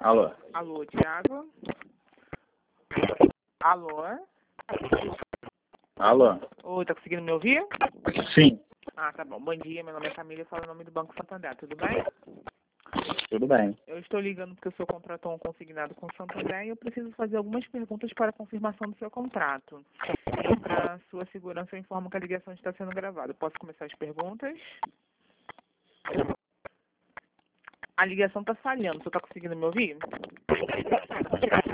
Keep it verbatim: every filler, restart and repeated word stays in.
Alô? Alô, Thiago? Alô? Alô? Oi, tá conseguindo me ouvir? Sim, Ah, tá bom. Bom dia, meu nome é Camila, eu falo em nome do Banco Santander, tudo bem? tudo bem. Eu estou ligando porque o senhor contratou um consignado com o Santander e eu preciso fazer algumas perguntas para a confirmação do seu contrato. E para sua segurança, eu informo que a ligação está sendo gravada. Posso começar as perguntas? A ligação está falhando, o senhor está conseguindo me ouvir?